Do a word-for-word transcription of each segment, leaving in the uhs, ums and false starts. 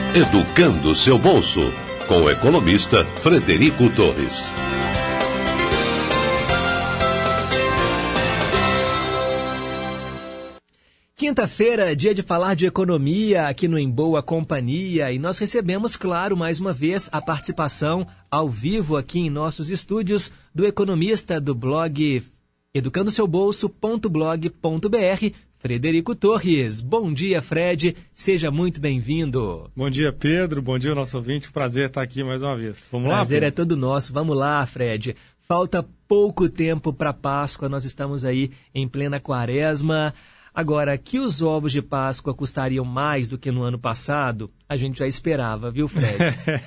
Educando seu bolso, com o economista Frederico Torres. Quinta-feira, dia de falar de economia aqui no Em Boa Companhia, e nós recebemos, claro, mais uma vez a participação ao vivo aqui em nossos estúdios do economista do blog educando seu bolso ponto blog ponto br, Frederico Torres. Bom dia, Fred, seja muito bem-vindo. Bom dia, Pedro, bom dia, nosso ouvinte, prazer estar aqui mais uma vez. Vamos lá, Prazer Pedro? é todo nosso, vamos lá, Fred. Falta pouco tempo para Páscoa, nós estamos aí em plena quaresma. Agora, que os ovos de Páscoa custariam mais do que no ano passado, a gente já esperava, viu, Fred?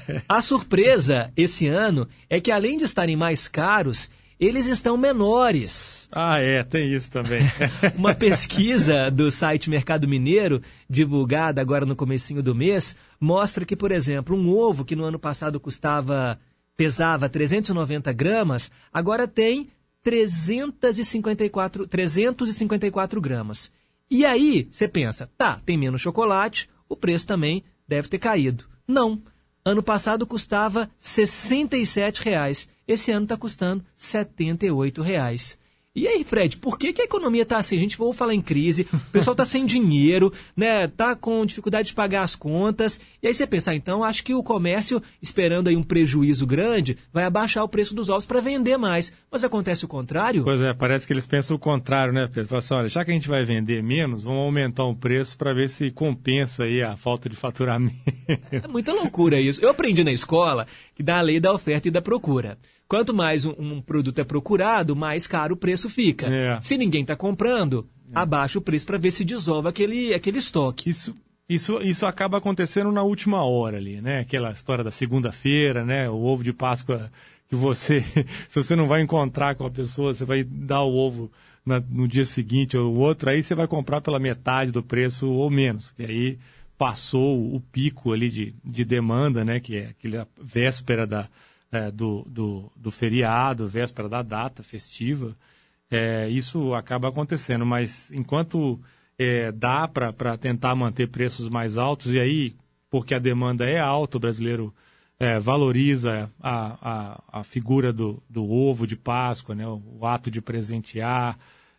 A surpresa esse ano é que, além de estarem mais caros, eles estão menores. Ah, é, tem isso também. Uma pesquisa do site Mercado Mineiro, divulgada agora no comecinho do mês, mostra que, por exemplo, um ovo que no ano passado custava, pesava trezentos e noventa gramas, agora tem trezentos e cinquenta e quatro, trezentos e cinquenta e quatro gramas. E aí, você pensa, tá, tem menos chocolate, o preço também deve ter caído. Não. Ano passado custava sessenta e sete reais. Esse ano está custando setenta e oito reais. E aí, Fred, por que, que a economia está assim? A gente vai falar em crise, o pessoal está sem dinheiro, né? Tá com dificuldade de pagar as contas. E aí você pensa, ah, então acho que o comércio, esperando aí um prejuízo grande, vai abaixar o preço dos ovos para vender mais. Mas acontece o contrário? Pois é, parece que eles pensam o contrário, né, Pedro? Fala assim, olha, já que a gente vai vender menos, vamos aumentar o preço para ver se compensa aí a falta de faturamento. É muita loucura isso. Eu aprendi na escola que dá a lei da oferta e da procura. Quanto mais um, um produto é procurado, mais caro o preço fica. É. Se ninguém está comprando, é. abaixa o preço para ver se dissolve aquele, aquele estoque. Isso, isso, isso acaba acontecendo na última hora ali, né? Aquela história da segunda-feira, né? O ovo de Páscoa que você, se você não vai encontrar com a pessoa, você vai dar o ovo na, no dia seguinte ou outro, aí você vai comprar pela metade do preço ou menos, porque aí passou o pico ali de, de demanda, né? Que é aquela véspera da É, do, do, do feriado, véspera da data festiva, é, isso acaba acontecendo, mas enquanto é, dá para tentar manter preços mais altos, e aí, porque a demanda é alta, o brasileiro é, valoriza a, a, a figura do, do ovo de Páscoa, né, o, o ato de presentear,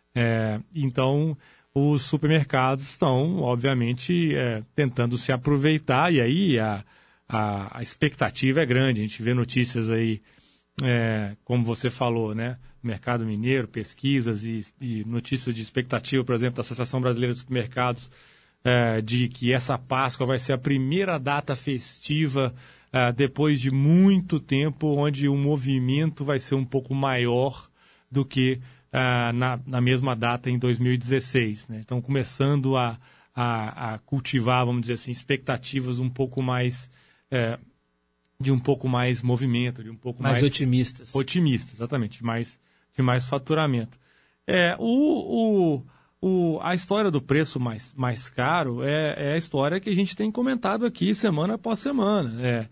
é, então os supermercados estão, obviamente, é, tentando se aproveitar, e aí a A, a expectativa é grande, a gente vê notícias aí, é, como você falou, né? Mercado Mineiro, pesquisas e, e notícias de expectativa, por exemplo, da Associação Brasileira de Supermercados, é, de que essa Páscoa vai ser a primeira data festiva é, depois de muito tempo, onde o movimento vai ser um pouco maior do que é, na, na mesma data em dois mil e dezesseis. Né? Então, começando a, a, a cultivar, vamos dizer assim, expectativas um pouco mais... É, de um pouco mais movimento, de um pouco mais... Mais otimistas. Otimistas, exatamente, de mais, de mais faturamento. É, o, o, o, a história do preço mais, mais caro é, é a história que a gente tem comentado aqui semana após semana. É,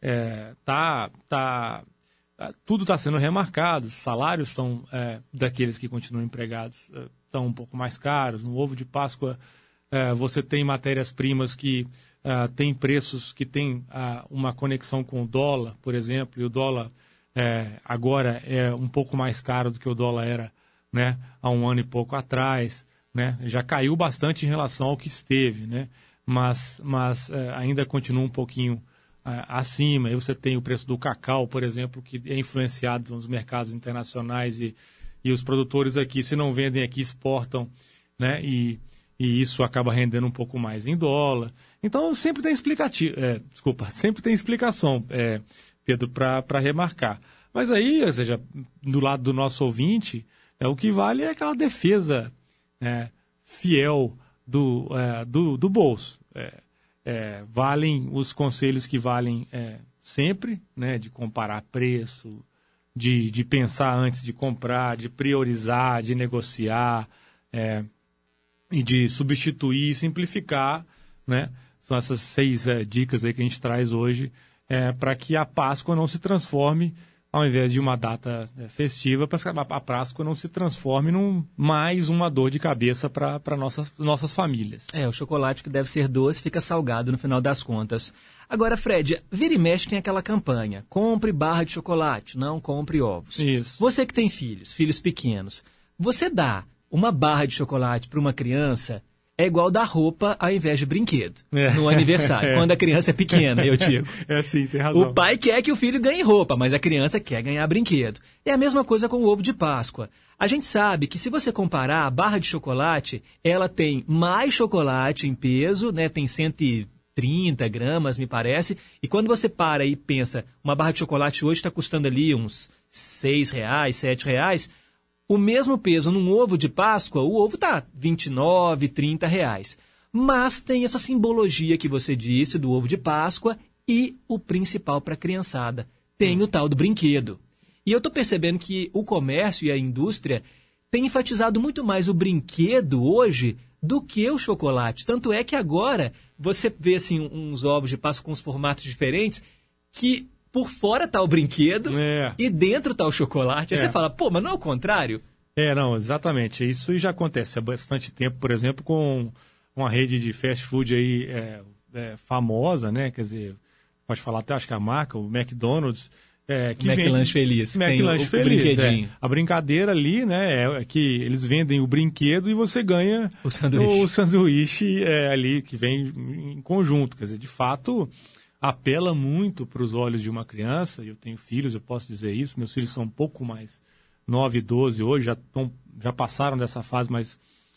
é, tá, tá, tudo está sendo remarcado, os salários são, é, daqueles que continuam empregados estão um pouco mais caros. No ovo de Páscoa, é, você tem matérias-primas que... Uh, tem preços que têm uh, uma conexão com o dólar, por exemplo, e o dólar é, agora é um pouco mais caro do que o dólar era, né, há um ano e pouco atrás, né, já caiu bastante em relação ao que esteve, né, mas, mas uh, ainda continua um pouquinho uh, acima. Aí você tem o preço do cacau, por exemplo, que é influenciado nos mercados internacionais e, e os produtores aqui, se não vendem aqui, exportam, né, e, e isso acaba rendendo um pouco mais em dólar. Então, sempre tem explicativo, é, desculpa, sempre tem explicação, é, Pedro, para remarcar. Mas aí, ou seja, do lado do nosso ouvinte, é, o que vale é aquela defesa é, fiel do, é, do, do bolso. É, é, valem os conselhos que valem é, sempre, né, de comparar preço, de, de pensar antes de comprar, de priorizar, de negociar, é, e de substituir e simplificar, né? São essas seis é, dicas aí que a gente traz hoje é, para que a Páscoa não se transforme ao invés de uma data é, festiva, para que a Páscoa não se transforme num mais uma dor de cabeça para nossas, nossas famílias. É, o chocolate que deve ser doce fica salgado no final das contas. Agora, Fred, vira e mexe tem aquela campanha, compre barra de chocolate, não compre ovos. Isso. Você que tem filhos, filhos pequenos, você dá uma barra de chocolate para uma criança... É igual dar roupa ao invés de brinquedo é. no aniversário, é. quando a criança é pequena, eu digo. É sim, tem razão. O pai quer que o filho ganhe roupa, mas a criança quer ganhar brinquedo. É a mesma coisa com o ovo de Páscoa. A gente sabe que se você comparar a barra de chocolate, ela tem mais chocolate em peso, né? Tem cento e trinta gramas, me parece. E quando você para e pensa, uma barra de chocolate hoje está custando ali uns seis reais, sete reais... O mesmo peso num ovo de Páscoa, o ovo está vinte e nove, trinta reais. Mas tem essa simbologia que você disse do ovo de Páscoa e o principal para a criançada. Tem hum. o tal do brinquedo. E eu estou percebendo que o comércio e a indústria têm enfatizado muito mais o brinquedo hoje do que o chocolate. Tanto é que agora você vê assim, uns ovos de Páscoa com os formatos diferentes que... Por fora tá o brinquedo é. e dentro tá o chocolate. Aí é. você fala, pô, mas não é o contrário? É, não, exatamente. Isso já acontece há bastante tempo, por exemplo, com uma rede de fast food aí é, é, famosa, né? Quer dizer, pode falar até, acho que a marca, o McDonald's. É, que McLanche Feliz. McLanche Feliz, brinquedinho. É. A brincadeira ali, né, é que eles vendem o brinquedo e você ganha o sanduíche, o sanduíche é, ali que vem em conjunto. Quer dizer, de fato... apela muito para os olhos de uma criança, eu tenho filhos, eu posso dizer isso, meus filhos são um pouco mais nove e doze hoje, já, tão, já passaram dessa fase, mas,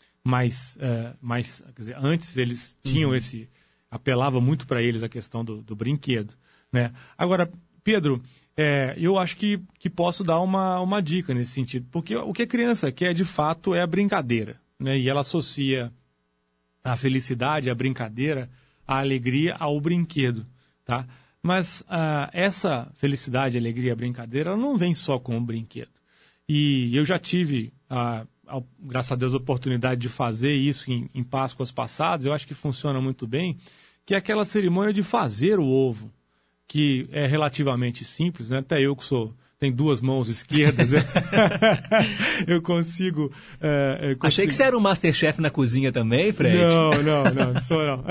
mas, é, mas quer dizer, antes eles tinham uhum. esse, apelava muito para eles a questão do, do brinquedo, né? Agora, Pedro, é, eu acho que, que posso dar uma, uma dica nesse sentido, porque o que a criança quer de fato é a brincadeira, né? E ela associa a felicidade, a brincadeira, a alegria ao brinquedo. Tá? Mas uh, essa felicidade, alegria, brincadeira, ela não vem só com o brinquedo. E eu já tive, uh, a, graças a Deus, a oportunidade de fazer isso em, em Páscoas passadas, eu acho que funciona muito bem, que é aquela cerimônia de fazer o ovo, que é relativamente simples, né? Até eu que sou... tem duas mãos esquerdas, eu, consigo, uh, eu consigo... Achei que você era um Masterchef na cozinha também, Fred. Não, não, não, não sou não.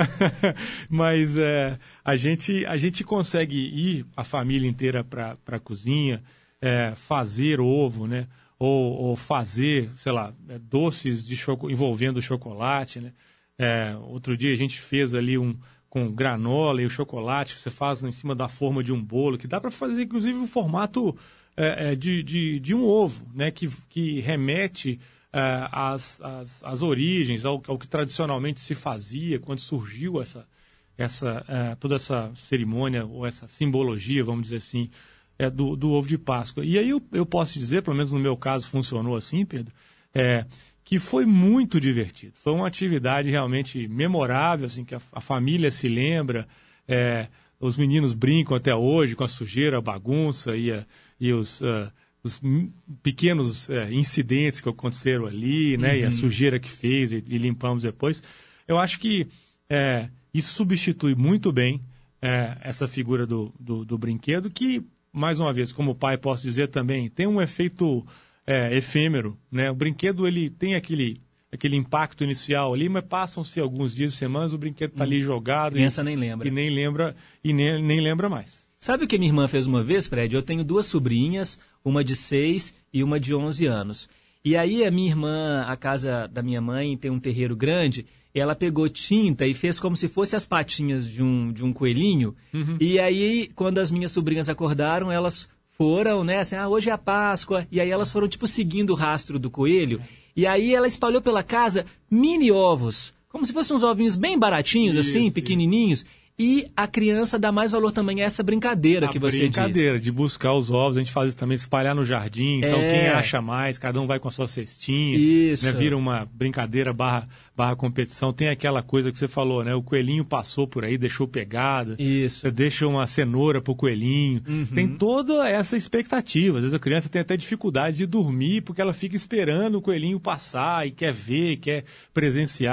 Mas uh, a, gente, a gente consegue ir, a família inteira para a cozinha, uh, fazer ovo, né? Ou, ou fazer, sei lá, doces de choco, envolvendo chocolate, né? Uh, outro dia a gente fez ali um... com granola e o chocolate que você faz em cima da forma de um bolo, que dá para fazer, inclusive, o formato é, é, de, de, de um ovo, né? que, que remete é, às, às, às origens, ao, ao que tradicionalmente se fazia, quando surgiu essa, essa, é, toda essa cerimônia, ou essa simbologia, vamos dizer assim, é, do, do ovo de Páscoa. E aí eu, eu posso dizer, pelo menos no meu caso funcionou assim, Pedro, é, que foi muito divertido. Foi uma atividade realmente memorável, assim, que a, a família se lembra, é, os meninos brincam até hoje com a sujeira, a bagunça e, a, e os, uh, os pequenos uh, incidentes que aconteceram ali, né, uhum. e a sujeira que fez e, e limpamos depois. Eu acho que é, isso substitui muito bem é, essa figura do, do, do brinquedo, que, mais uma vez, como pai posso dizer também, tem um efeito... É, efêmero, né? O brinquedo ele tem aquele, aquele impacto inicial ali, mas passam-se alguns dias, semanas, o brinquedo está ali jogado. A criança e, nem lembra. E nem lembra, e nem, nem lembra mais. Sabe o que minha irmã fez uma vez, Fred? Eu tenho duas sobrinhas, uma de seis e uma de onze anos. E aí a minha irmã, a casa da minha mãe tem um terreiro grande, ela pegou tinta e fez como se fosse as patinhas de um, de um coelhinho. Uhum. E aí, quando as minhas sobrinhas acordaram, elas... foram, né, assim, ah, hoje é a Páscoa, e aí elas foram, tipo, seguindo o rastro do coelho, e aí ela espalhou pela casa mini ovos, como se fossem uns ovinhos bem baratinhos, isso, assim, pequenininhos, isso. E a criança dá mais valor também a essa brincadeira a que você brincadeira diz. Brincadeira, de buscar os ovos, a gente faz isso também, espalhar no jardim, então é. Quem acha mais, cada um vai com a sua cestinha, isso. Né, vira uma brincadeira barra, barra competição, tem aquela coisa que você falou, né, o coelhinho passou por aí, deixou pegada, isso. Você deixa uma cenoura pro coelhinho, uhum. Tem toda essa expectativa, às vezes a criança tem até dificuldade de dormir, porque ela fica esperando o coelhinho passar, e quer ver, quer presenciar,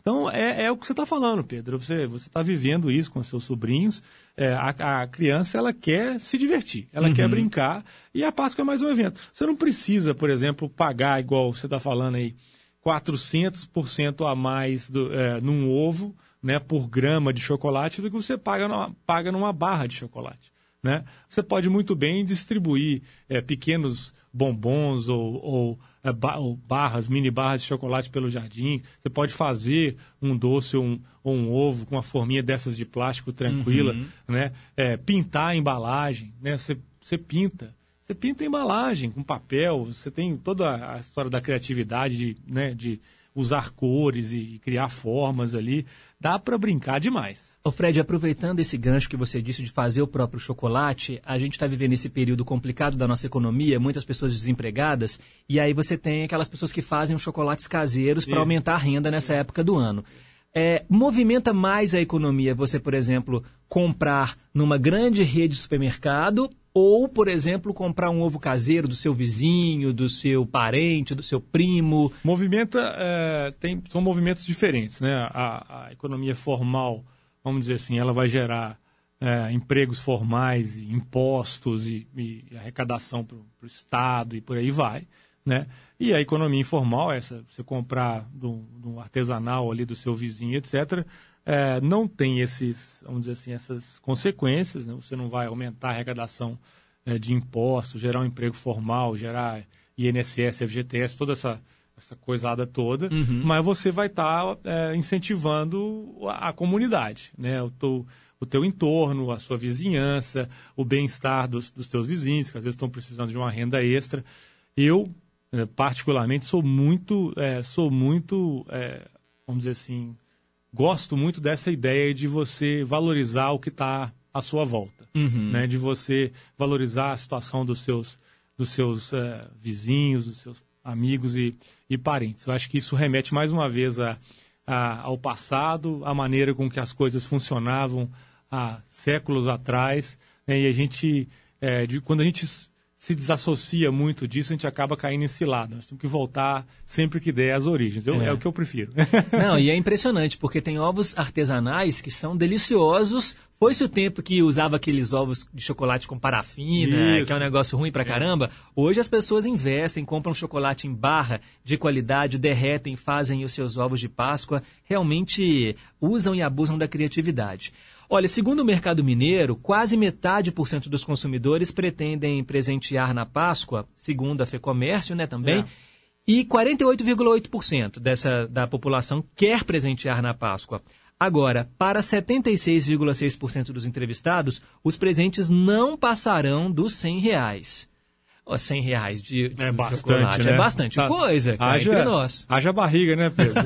Então, é, é o que você está falando, Pedro. Você está vivendo isso com seus sobrinhos. É, a, a criança, ela quer se divertir, ela uhum. quer brincar, e a Páscoa é mais um evento. Você não precisa, por exemplo, pagar, igual você está falando aí, quatrocentos por cento a mais do, é, num ovo, né, por grama de chocolate, do que você paga numa, paga numa barra de chocolate. Né? Você pode muito bem distribuir é, pequenos bombons ou, ou, é, ba ou barras, mini barras de chocolate pelo jardim. Você pode fazer um doce ou um, ou um ovo com uma forminha dessas de plástico tranquila. Uhum. Né? É, pintar a embalagem. Né? Você, você pinta. Você pinta a embalagem com papel. Você tem toda a história da criatividade de, né, de usar cores e criar formas ali. Dá para brincar demais. Ô Fred, aproveitando esse gancho que você disse de fazer o próprio chocolate, a gente está vivendo esse período complicado da nossa economia, muitas pessoas desempregadas, e aí você tem aquelas pessoas que fazem os chocolates caseiros para aumentar a renda nessa época do ano. É, movimenta mais a economia você, por exemplo, comprar numa grande rede de supermercado ou, por exemplo, comprar um ovo caseiro do seu vizinho, do seu parente, do seu primo? Movimenta, é, tem, são movimentos diferentes, né? A, a economia formal, vamos dizer assim, ela vai gerar é, empregos formais, e impostos e, e arrecadação para o Estado e por aí vai, né? E a economia informal, essa, você comprar do, do artesanal ali do seu vizinho, etcétera, é, não tem esses, vamos dizer assim, essas consequências, né? Você não vai aumentar a arrecadação é, de impostos, gerar um emprego formal, gerar I N S S, F G T S, toda essa, essa coisada toda, uhum. mas você vai estar tá, é, incentivando a, a comunidade, né? O teu, o teu entorno, a sua vizinhança, o bem-estar dos, dos teus vizinhos, que às vezes estão precisando de uma renda extra. Eu, é, particularmente, sou muito, é, sou muito é, vamos dizer assim, gosto muito dessa ideia de você valorizar o que está à sua volta, uhum. né? De você valorizar a situação dos seus, dos seus é, vizinhos, dos seus amigos e, e parentes. Eu acho que isso remete mais uma vez a, a, ao passado, à maneira com que as coisas funcionavam há séculos atrás, né? E a gente, é, de, quando a gente se desassocia muito disso, a gente acaba caindo em cilada. Nós temos que voltar sempre que der às origens. Eu, é. é o que eu prefiro. Não, e é impressionante, porque tem ovos artesanais que são deliciosos. Foi-se o tempo que usava aqueles ovos de chocolate com parafina, Isso. que é um negócio ruim pra caramba. É. Hoje as pessoas investem, compram chocolate em barra de qualidade, derretem, fazem os seus ovos de Páscoa. Realmente usam e abusam da criatividade. Olha, segundo o Mercado Mineiro, quase metade por cento dos consumidores pretendem presentear na Páscoa, segundo a FEComércio, né, também, é. e quarenta e oito vírgula oito por cento dessa, da população quer presentear na Páscoa. Agora, para setenta e seis vírgula seis por cento dos entrevistados, os presentes não passarão dos cem reais. Oh, cem reais de, de é bastante, chocolate. Né? É bastante tá. coisa, cara, haja, entre nós. Haja barriga, né, Pedro?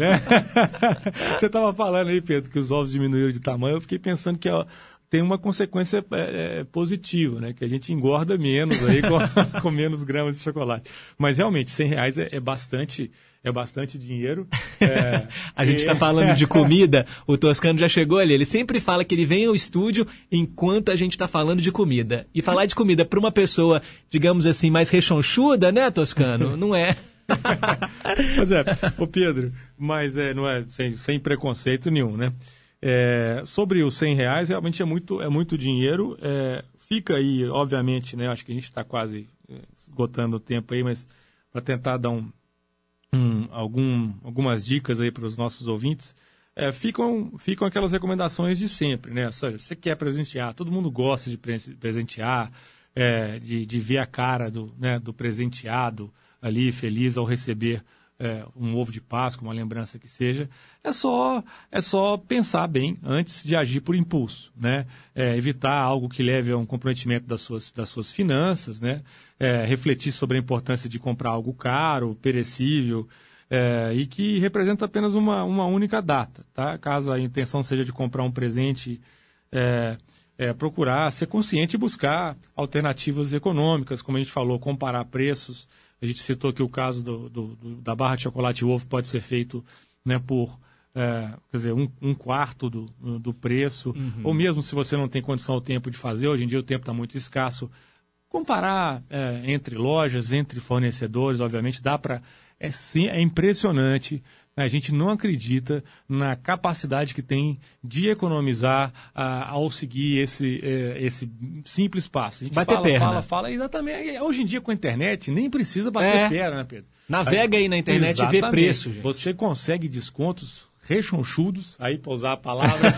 Você estava falando aí, Pedro, que os ovos diminuíram de tamanho. Eu fiquei pensando que ó, tem uma consequência é, é, positiva, né? Que a gente engorda menos aí com, com menos gramas de chocolate. Mas realmente, cem reais é, é bastante... É bastante dinheiro. É, a gente está e... falando de comida, o Toscano já chegou ali. Ele sempre fala que ele vem ao estúdio enquanto a gente está falando de comida. E falar de comida para uma pessoa, digamos assim, mais rechonchuda, né, Toscano? Não é. Mas é, ô Pedro, mas é, não é sem, sem preconceito nenhum, né? É, sobre os cem reais, realmente é muito, é muito dinheiro. É, fica aí, obviamente, né? Acho que a gente está quase esgotando o tempo aí, mas para tentar dar um. Hum, algum, algumas dicas aí para os nossos ouvintes, é, ficam, ficam aquelas recomendações de sempre, né? Seja, você quer presentear, todo mundo gosta de presentear, é, de, de ver a cara do, né, do presenteado ali feliz ao receber é, um ovo de Páscoa, uma lembrança que seja. É só, é só pensar bem antes de agir por impulso, né? É, evitar algo que leve a um comprometimento das suas, das suas finanças, né? É, refletir sobre a importância de comprar algo caro, perecível, é, e que representa apenas uma, uma única data, tá? Caso a intenção seja de comprar um presente, é, é, procurar ser consciente e buscar alternativas econômicas, como a gente falou, comparar preços. A gente citou aqui o caso do, do, do, da barra de chocolate e ovo, pode ser feito, né, por é, quer dizer, um, um quarto do, do preço, uhum. ou mesmo se você não tem condição ou tempo de fazer, hoje em dia o tempo está muito escasso, comparar é, entre lojas, entre fornecedores, obviamente, dá para... É, sim, é impressionante A gente não acredita na capacidade que tem de economizar ah, ao seguir esse, eh, esse simples passo. A gente bater fala, perna. fala, fala, exatamente. Hoje em dia, com a internet, nem precisa bater É. perna, né, Pedro? Navega aí na internet Exatamente. e vê preço, gente. Você consegue descontos rechonchudos, aí para usar a palavra.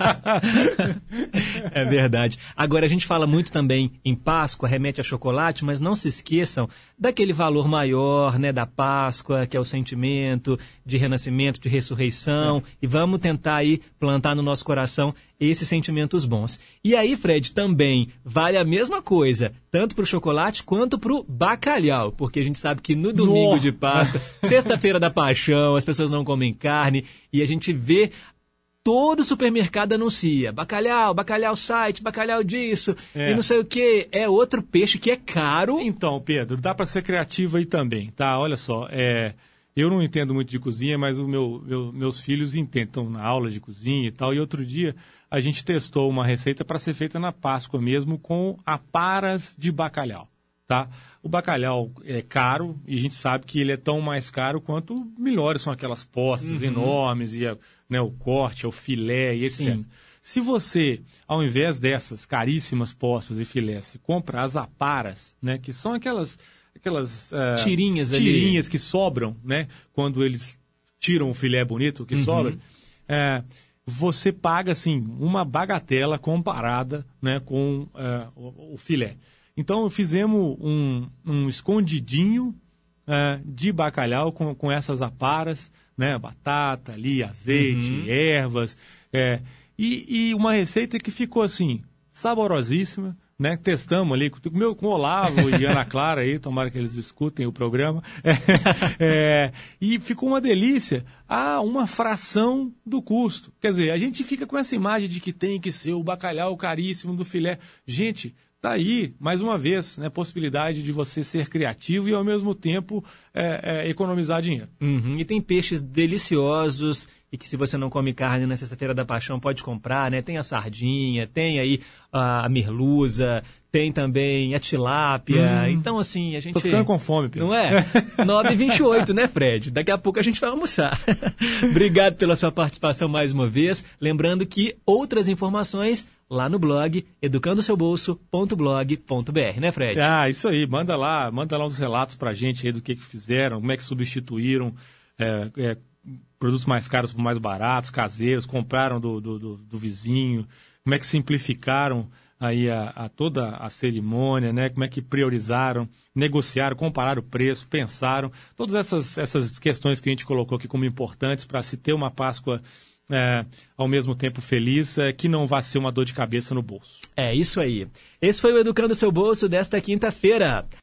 É verdade. Agora, a gente fala muito também em Páscoa, remete a chocolate, mas não se esqueçam daquele valor maior, né, da Páscoa, que é o sentimento de renascimento, de ressurreição, é. E vamos tentar aí plantar no nosso coração esses sentimentos bons. E aí, Fred, também vale a mesma coisa, tanto para o chocolate quanto para o bacalhau, porque a gente sabe que no domingo Nossa. de Páscoa, sexta-feira da Paixão, as pessoas não comem carne, e a gente vê todo supermercado anuncia bacalhau, bacalhau site, bacalhau disso, é. E não sei o que. É outro peixe que é caro. Então, Pedro, dá para ser criativo aí também, tá? Olha só, é... eu não entendo muito de cozinha, mas os meu, meu, meus filhos entendem, estão na aula de cozinha e tal, e outro dia a gente testou uma receita para ser feita na Páscoa mesmo com aparas de bacalhau, tá? O bacalhau é caro e a gente sabe que ele é tão mais caro quanto melhores são aquelas postas uhum. enormes e a, né, o corte, o filé e etcétera. Sim. Se você, ao invés dessas caríssimas postas e filés, compra as aparas, né, que são aquelas, aquelas uh, tirinhas, tirinhas ali. que sobram, né, quando eles tiram o filé bonito que uhum. sobra, uh, você paga assim uma bagatela comparada, né, com uh, o, o filé. Então, fizemos um, um escondidinho uh, de bacalhau com, com essas aparas, né? Batata ali, azeite, uhum. ervas. É, e, e uma receita que ficou assim, saborosíssima, né? Testamos ali com, meu, com o Olavo e Ana Clara aí, tomara que eles escutem o programa. É, é, e ficou uma delícia a uma fração do custo. Quer dizer, a gente fica com essa imagem de que tem que ser o bacalhau caríssimo do filé. Gente... Está aí, mais uma vez, né, possibilidade de você ser criativo e, ao mesmo tempo, é, é, economizar dinheiro. Uhum. E tem peixes deliciosos e que, se você não come carne na Sexta-feira da Paixão, pode comprar, né? Tem a sardinha, tem aí a merluza, tem também a tilápia. Hum. Então, assim, a gente... Tô ficando com fome, Pedro. Não é? nove e vinte e oito, né, Fred? Daqui a pouco a gente vai almoçar. Obrigado pela sua participação mais uma vez. Lembrando que outras informações... lá no blog educando seu bolso ponto blog ponto br, né, Fred? Ah, isso aí. Manda lá, manda lá uns relatos pra gente aí do que, que fizeram, como é que substituíram é, é, produtos mais caros por mais baratos, caseiros, compraram do, do, do, do vizinho, como é que simplificaram aí a, a toda a cerimônia, né? Como é que priorizaram, negociaram, compararam o preço, pensaram. Todas essas, essas questões que a gente colocou aqui como importantes para se ter uma Páscoa É, ao mesmo tempo feliz, é, que não vá ser uma dor de cabeça no bolso. É isso aí. Esse foi o Educando Seu Bolso desta quinta-feira.